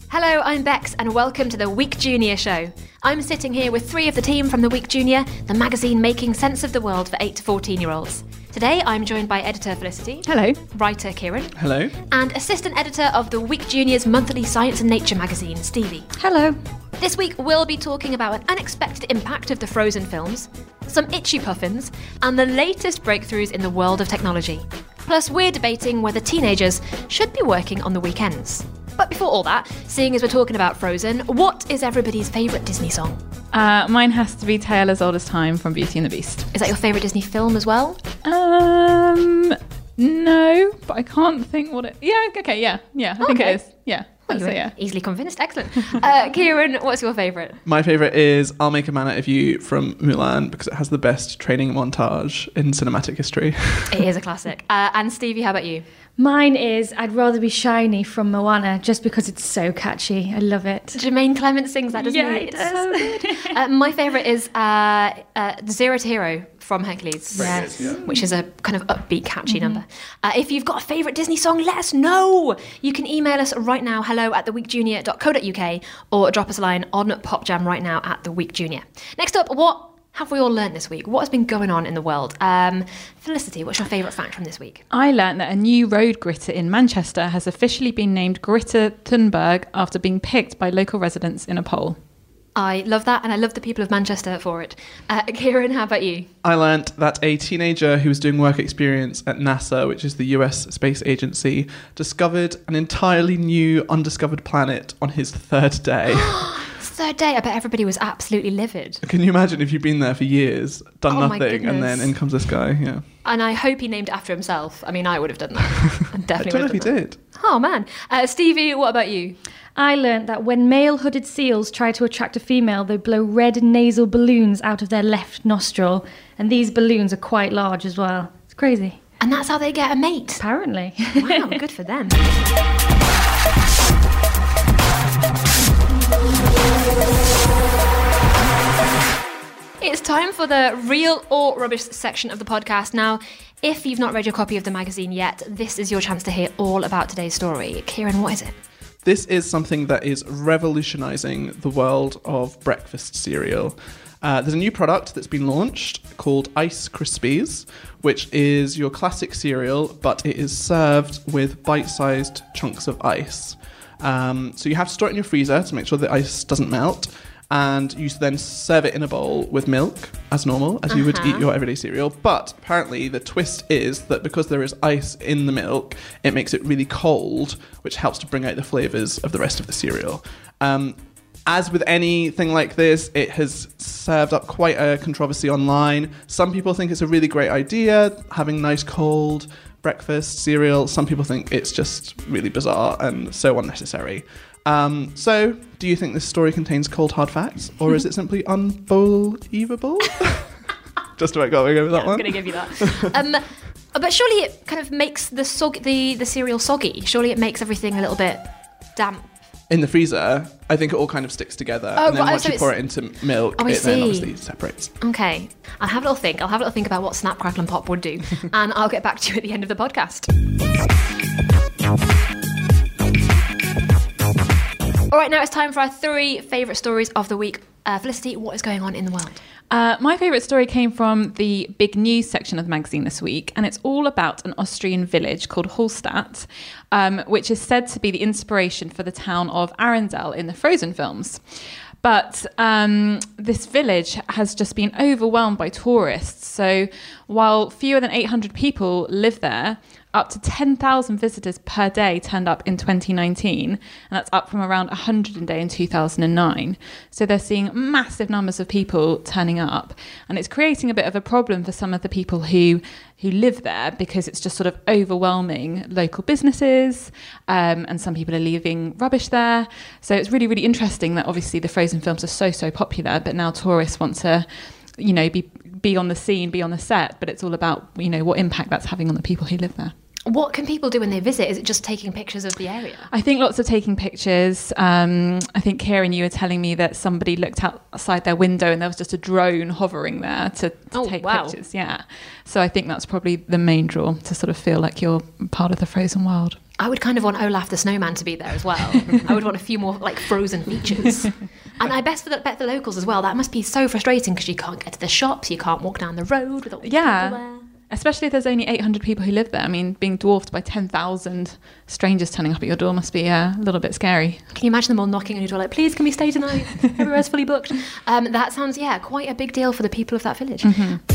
Hello, I'm Bex and welcome to the Week Junior show. I'm sitting here with 3 of the team from the Week Junior, the magazine making sense of the world for 8 to 14-year-olds. Today I'm joined by editor Felicity. Hello. Writer Kieran. Hello. And assistant editor of the Week Junior's monthly Science and Nature magazine, Stevie. Hello. This week we'll be talking about an unexpected impact of the Frozen films, some itchy puffins, and the latest breakthroughs in the world of technology. Plus we're debating whether teenagers should be working on the weekends. But before all that, seeing as we're talking about Frozen, what is everybody's favourite Disney song? Mine has to be Tale as Old as Time from Beauty and the Beast. Is that your favourite Disney film as well? No, but I can't think what it... Yeah, okay, yeah, I think it is. Yeah, Well, that's you're it, yeah. easily convinced. Excellent. Kieran, what's your favourite? My favourite is I'll Make a Man Out of You from Mulan because it has the best training montage in cinematic history. It is a classic. And Stevie, how about you? Mine is I'd Rather Be Shiny from Moana, just because it's so catchy. I love it. Jermaine Clement sings that, doesn't he? It does. So good. My favourite is Zero to Hero from Hercules. Yes. Which is a kind of upbeat, catchy number. If you've got a favourite Disney song, let us know. You can email us right now, hello@theweekjunior.co.uk, or drop us a line on PopJam right now at The Week Junior. Next up, what have we all learned this week? What has been going on in the world? Felicity, what's your favourite fact from this week? I learnt that a new road gritter in Manchester has officially been named Greta Thunberg after being picked by local residents in a poll. I love that, and I love the people of Manchester for it. Kieran, how about you? I learnt that a teenager who was doing work experience at NASA, which is the US space agency, discovered an entirely new undiscovered planet on his 3rd day. Third day, I bet everybody was absolutely livid. Can you imagine if you've been there for years, done Oh my nothing, and then goodness. in comes this guy? Yeah. And I hope he named it after himself. I mean, I would have done that. I I definitely don't know would if have he done did. that. Oh, man. Stevie, what about you? I learnt that when male hooded seals try to attract a female, they blow red nasal balloons out of their left nostril, and these balloons are quite large as well. It's crazy. And that's how they get a mate. Apparently. Wow, good for them. It's time for the real or rubbish section of the podcast. Now, if you've not read your copy of the magazine yet, this is your chance to hear all about today's story. Kieran, what is it? This is something that is revolutionising the world of breakfast cereal. There's a new product that's been launched called Ice Krispies, which is your classic cereal, but it is served with bite-sized chunks of ice. So you have to store it in your freezer to make sure the ice doesn't melt, and you then serve it in a bowl with milk, as normal, as you would eat your everyday cereal. But apparently the twist is that because there is ice in the milk, it makes it really cold, which helps to bring out the flavours of the rest of the cereal. As with anything like this, it has served up quite a controversy online. Some people think it's a really great idea, having nice cold breakfast cereal. Some people think it's just really bizarre and so unnecessary. So, do you think this story contains cold hard facts, or is it simply unbelievable? Just about going over that I'm one. going to give you that. But surely it kind of makes the cereal soggy. Surely it makes everything a little bit damp. In the freezer, I think it all kind of sticks together, Oh, and then right, once so you pour it into milk, Oh, I it then see. obviously separates. Okay, I'll have a little think. I'll have a little think about what Snap, Crackle and Pop would do, and I'll get back to you at the end of the podcast. All right, now it's time for our 3 favourite stories of the week. Felicity, what is going on in the world? My favourite story came from the big news section of the magazine this week, and it's all about an Austrian village called Hallstatt, which is said to be the inspiration for the town of Arendelle in the Frozen films. But this village has just been overwhelmed by tourists. So while fewer than 800 people live there, up to 10,000 visitors per day turned up in 2019, and that's up from around 100 a day in 2009. So they're seeing massive numbers of people turning up, and it's creating a bit of a problem for some of the people who live there, because it's just sort of overwhelming local businesses, and some people are leaving rubbish there. So it's really, really interesting that obviously the Frozen films are so popular, but now tourists want to, be on the scene, be on the set, but it's all about, what impact that's having on the people who live there. What can people do when they visit? Is it just taking pictures of the area? I think lots of taking pictures. I think, Kieran, you were telling me that somebody looked outside their window and there was just a drone hovering there to take pictures. Yeah. So I think that's probably the main draw, to sort of feel like you're part of the Frozen world. I would kind of want Olaf the snowman to be there as well. I would want a few more like frozen features. And I bet for the locals as well, that must be so frustrating because you can't get to the shops, you can't walk down the road with all the people there. Especially if there's only 800 people who live there. I mean, being dwarfed by 10,000 strangers turning up at your door must be a little bit scary. Can you imagine them all knocking on your door like, please, can we stay tonight? Everywhere's fully booked. That sounds, quite a big deal for the people of that village.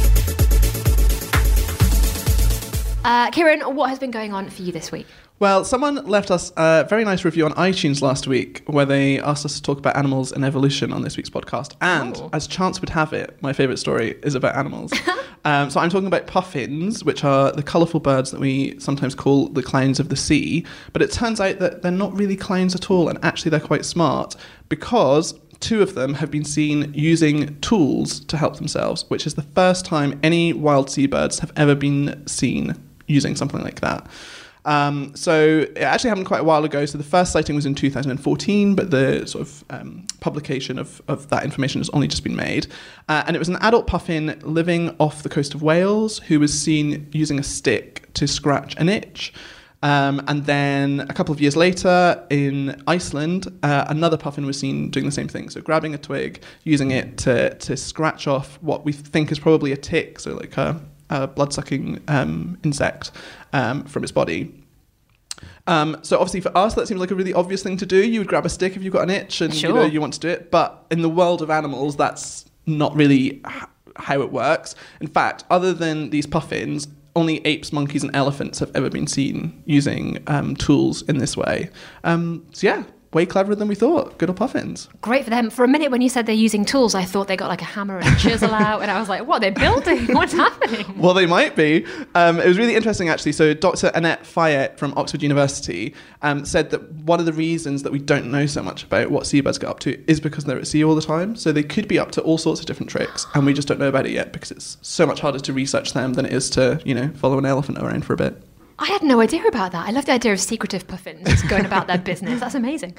Kieran, what has been going on for you this week? Well, someone left us a very nice review on iTunes last week where they asked us to talk about animals and evolution on this week's podcast. And as chance would have it, my favourite story is about animals. So I'm talking about puffins, which are the colourful birds that we sometimes call the clowns of the sea. But it turns out that they're not really clowns at all, and actually they're quite smart because 2 of them have been seen using tools to help themselves, which is the first time any wild seabirds have ever been seen using something like that. So it actually happened quite a while ago. So the first sighting was in 2014, but the sort of publication of that information has only just been made. And it was an adult puffin living off the coast of Wales who was seen using a stick to scratch an itch. And then a couple of years later in Iceland, another puffin was seen doing the same thing. So grabbing a twig, using it to scratch off what we think is probably a tick, so like a blood-sucking insect from its body. So obviously for us, that seems like a really obvious thing to do. You would grab a stick if you've got an itch and you want to do it. But in the world of animals, that's not really how it works. In fact, other than these puffins, only apes, monkeys and elephants have ever been seen using tools in this way. Way cleverer than we thought. Good old puffins. Great for them. For a minute when you said they're using tools, I thought they got like a hammer and a chisel out, and I was like, what, they're building? What's happening? Well, they might be. It was really interesting, actually. So Dr. Annette Fayette from Oxford University said that one of the reasons that we don't know so much about what seabirds get up to is because they're at sea all the time. So they could be up to all sorts of different tricks, and we just don't know about it yet because it's so much harder to research them than it is to, follow an elephant around for a bit. I had no idea about that. I love the idea of secretive puffins just going about their business. That's amazing.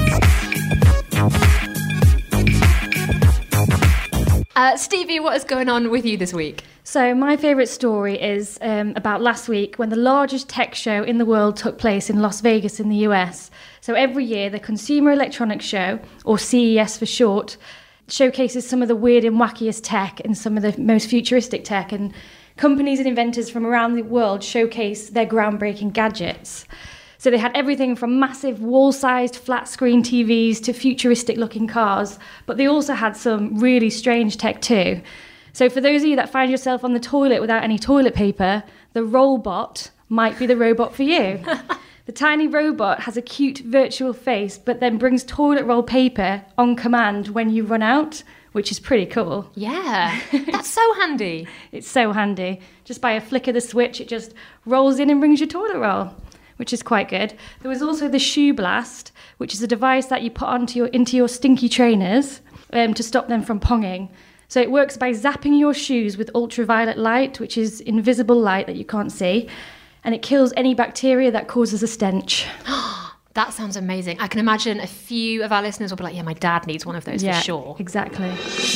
Stevie, what is going on with you this week? So my favourite story is about last week when the largest tech show in the world took place in Las Vegas in the US. So every year, the Consumer Electronics Show, or CES for short, showcases some of the weird and wackiest tech and some of the most futuristic tech, and companies and inventors from around the world showcase their groundbreaking gadgets. So they had everything from massive wall-sized flat-screen TVs to futuristic-looking cars, but they also had some really strange tech too. So for those of you that find yourself on the toilet without any toilet paper, the Rollbot might be the robot for you. The tiny robot has a cute virtual face, but then brings toilet roll paper on command when you run out, which is pretty cool. Yeah, that's so handy. It's so handy. Just by a flick of the switch, it just rolls in and brings your toilet roll, which is quite good. There was also the Shoe Blast, which is a device that you put into your stinky trainers to stop them from ponging. So it works by zapping your shoes with ultraviolet light, which is invisible light that you can't see, and it kills any bacteria that causes a stench. That sounds amazing. I can imagine a few of our listeners will be like, yeah, my dad needs one of those for sure. Exactly.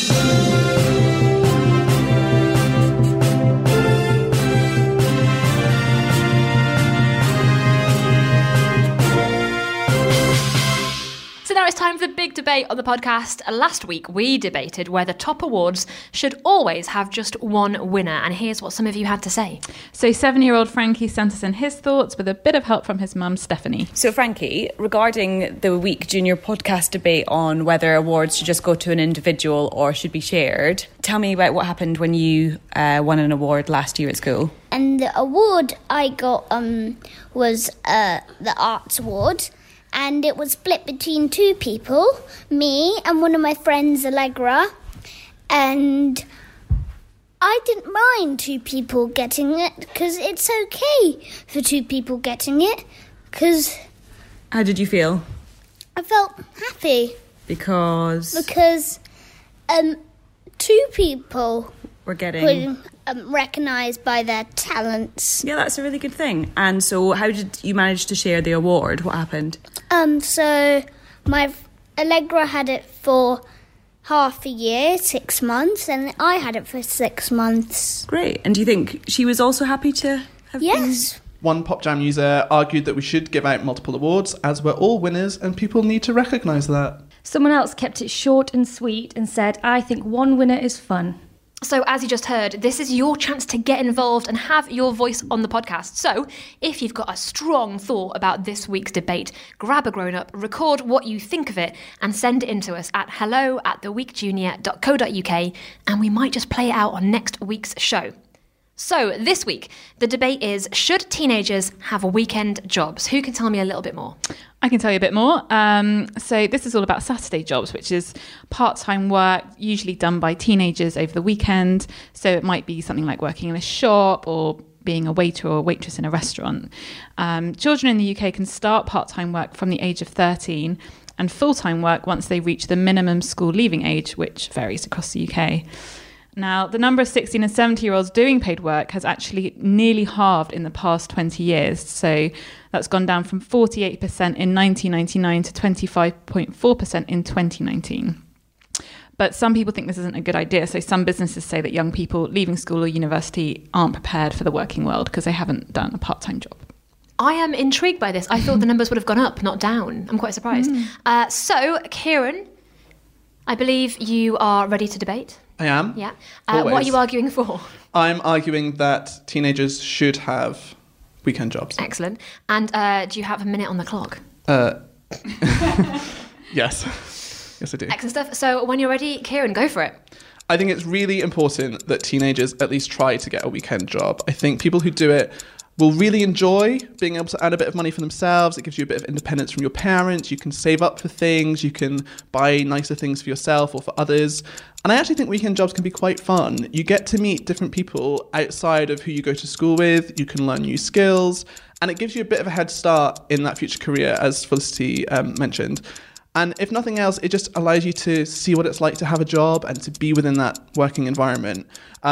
So now it's time for the big debate on the podcast. Last week, we debated whether top awards should always have just one winner. And here's what some of you had to say. So 7-year-old Frankie sent us in his thoughts with a bit of help from his mum, Stephanie. So Frankie, regarding the Week Junior podcast debate on whether awards should just go to an individual or should be shared, tell me about what happened when you won an award last year at school. And the award I got was the Arts Award. And it was split between 2 people, me and one of my friends, Allegra. And I didn't mind 2 people getting it because it's okay for 2 people getting it. Because how did you feel? I felt happy. Because 2 people were getting recognised by their talents. Yeah, that's a really good thing. And so how did you manage to share the award? What happened? So my Allegra had it for half a year, 6 months, and I had it for 6 months. Great. And do you think she was also happy to have Yes. One Pop Jam user argued that we should give out multiple awards as we're all winners and people need to recognise that. Someone else kept it short and sweet and said, I think one winner is fun. So as you just heard, this is your chance to get involved and have your voice on the podcast. So if you've got a strong thought about this week's debate, grab a grown-up, record what you think of it and send it in to us at hello@theweekjunior.co.uk and we might just play it out on next week's show. So this week, the debate is, should teenagers have weekend jobs? Who can tell me a little bit more? I can tell you a bit more. So this is all about Saturday jobs, which is part-time work, usually done by teenagers over the weekend. So it might be something like working in a shop or being a waiter or a waitress in a restaurant. Children in the UK can start part-time work from the age of 13 and full-time work once they reach the minimum school leaving age, which varies across the UK. Now, the number of 16 and 17-year-olds doing paid work has actually nearly halved in the past 20 years. So that's gone down from 48% in 1999 to 25.4% in 2019. But some people think this isn't a good idea. So some businesses say that young people leaving school or university aren't prepared for the working world because they haven't done a part-time job. I am intrigued by this. I thought the numbers would have gone up, not down. I'm quite surprised. So, Kieran, I believe you are ready to debate. I am. Yeah. What are you arguing for? I'm arguing that teenagers should have weekend jobs. Excellent. And do you have a minute on the clock? Yes. Yes, I do. Excellent stuff. So when you're ready, Kieran, go for it. I think it's really important that teenagers at least try to get a weekend job. I think people who do it will really enjoy being able to earn a bit of money for themselves. It gives you a bit of independence from your parents. You can save up for things. You can buy nicer things for yourself or for others. And I actually think weekend jobs can be quite fun. You get to meet different people outside of who you go to school with. You can learn new skills. And it gives you a bit of a head start in that future career, as Felicity mentioned. And if nothing else, it just allows you to see what it's like to have a job and to be within that working environment.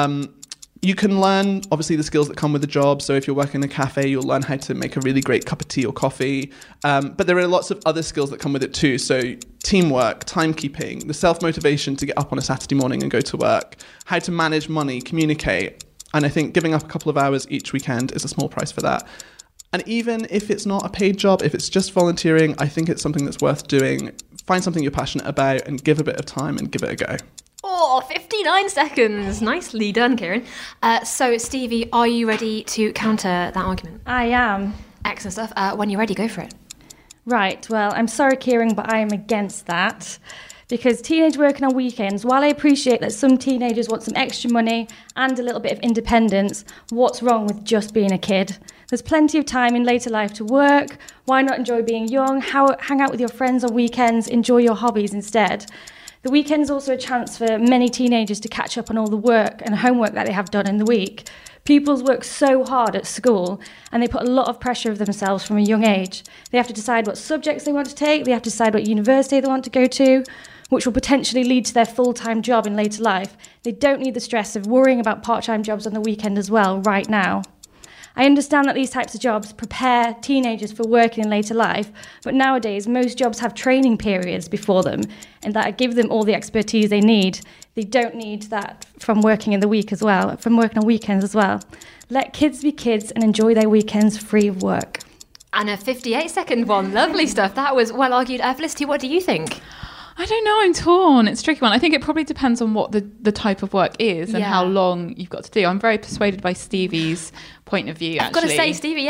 You can learn, obviously, the skills that come with the job. So if you're working in a cafe, you'll learn how to make a really great cup of tea or coffee. But there are lots of other skills that come with it too. So teamwork, timekeeping, the self-motivation to get up on a Saturday morning and go to work, how to manage money, communicate. And I think giving up a couple of hours each weekend is a small price for that. And even if it's not a paid job, if it's just volunteering, I think it's something that's worth doing. Find something you're passionate about and give a bit of time and give it a go. Oh, 59 seconds. Nicely done, Kieran. So, Stevie, are you ready to counter that argument? I am. Excellent stuff. When you're ready, go for it. Right, well, I'm sorry, Kieran, but I am against that. Because teenage working on weekends, while I appreciate that some teenagers want some extra money and a little bit of independence, what's wrong with just being a kid? There's plenty of time in later life to work. Why not enjoy being young, hang out with your friends on weekends, enjoy your hobbies instead? The weekend's also a chance for many teenagers to catch up on all the work and homework that they have done in the week. Pupils work so hard at school and they put a lot of pressure of themselves from a young age. They have to decide what subjects they want to take, they have to decide what university they want to go to, which will potentially lead to their full-time job in later life. They don't need the stress of worrying about part-time jobs on the weekend as well right now. I understand that these types of jobs prepare teenagers for working in later life, but nowadays most jobs have training periods before them and that give them all the expertise they need. They don't need that from working in the week as well, from working on weekends as well. Let kids be kids and enjoy their weekends free of work. And a 58-second one. Lovely stuff. That was well argued. Felicity, what do you think? I don't know, I'm torn. It's a tricky one. I think it probably depends on what the type of work is and how long you've got to do. I'm very persuaded by Stevie's point of view, I've got to say, Stevie,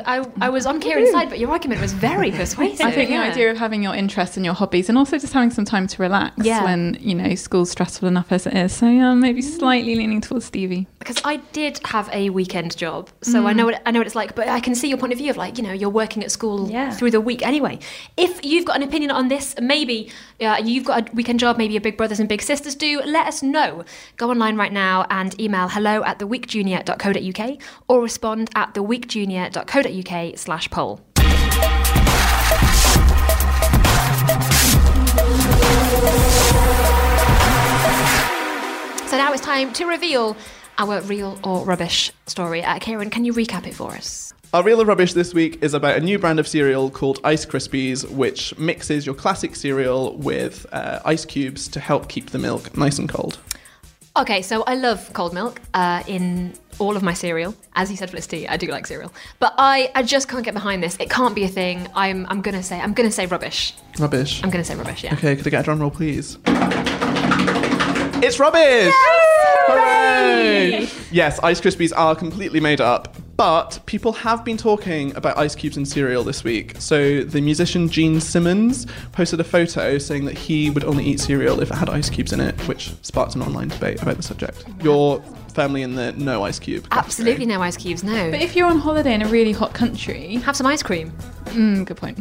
I was on Kieran's side, but your argument was very persuasive. I think the idea of having your interests and your hobbies and also just having some time to relax when, school's stressful enough as it is. So maybe slightly leaning towards Stevie. Because I did have a weekend job, so I know what it's like, but I can see your point of view of you're working at school through the week anyway. If you've got an opinion on this, maybe you've got a weekend job, maybe your big brothers and big sisters do, let us know. Go online right now and email hello@theweekjunior.co.uk or respond at theweekjunior.co.uk/poll. So now it's time to reveal our real or rubbish story. Kieran, can you recap it for us? Our real or rubbish this week is about a new brand of cereal called Ice Krispies, which mixes your classic cereal with ice cubes to help keep the milk nice and cold. Okay, so I love cold milk in all of my cereal. As you said, Felicity, I do like cereal, but I just can't get behind this. It can't be a thing. I'm gonna say rubbish. Rubbish. I'm gonna say rubbish. Yeah. Okay, could I get a drum roll, please? It's rubbish! Hooray! Yes, Ice Krispies are completely made up, but people have been talking about ice cubes in cereal this week. So the musician Gene Simmons posted a photo saying that he would only eat cereal if it had ice cubes in it, which sparked an online debate about the subject. You're firmly in the no ice cube category. Absolutely no ice cubes, no. But if you're on holiday in a really hot country, Have some ice cream. good point.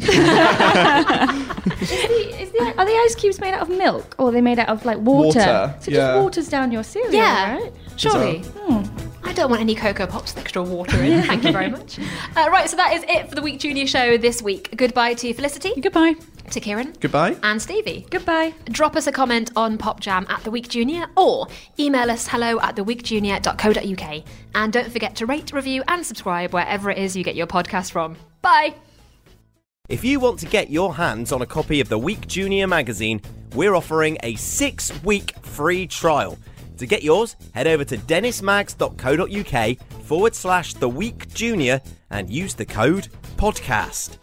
Are the ice cubes made out of milk, or are they made out of like water? Water, So yeah. just waters down your cereal, Yeah, right? surely. I don't want any Cocoa Pops with extra water in. Thank you very much. Right, so that is it for the Week Junior show this week. Goodbye to Felicity, Goodbye. to Kieran, Goodbye. and Stevie. Goodbye. Drop us a comment on PopJam at The Week Junior or email us hello@theweekjunior.co.uk. And don't forget to rate, review, and subscribe wherever it is you get your podcast from. Bye. If you want to get your hands on a copy of the Week Junior magazine, we're offering a 6-week free trial. To get yours, head over to dennismags.co.uk /The Week Junior and use the code PODCAST.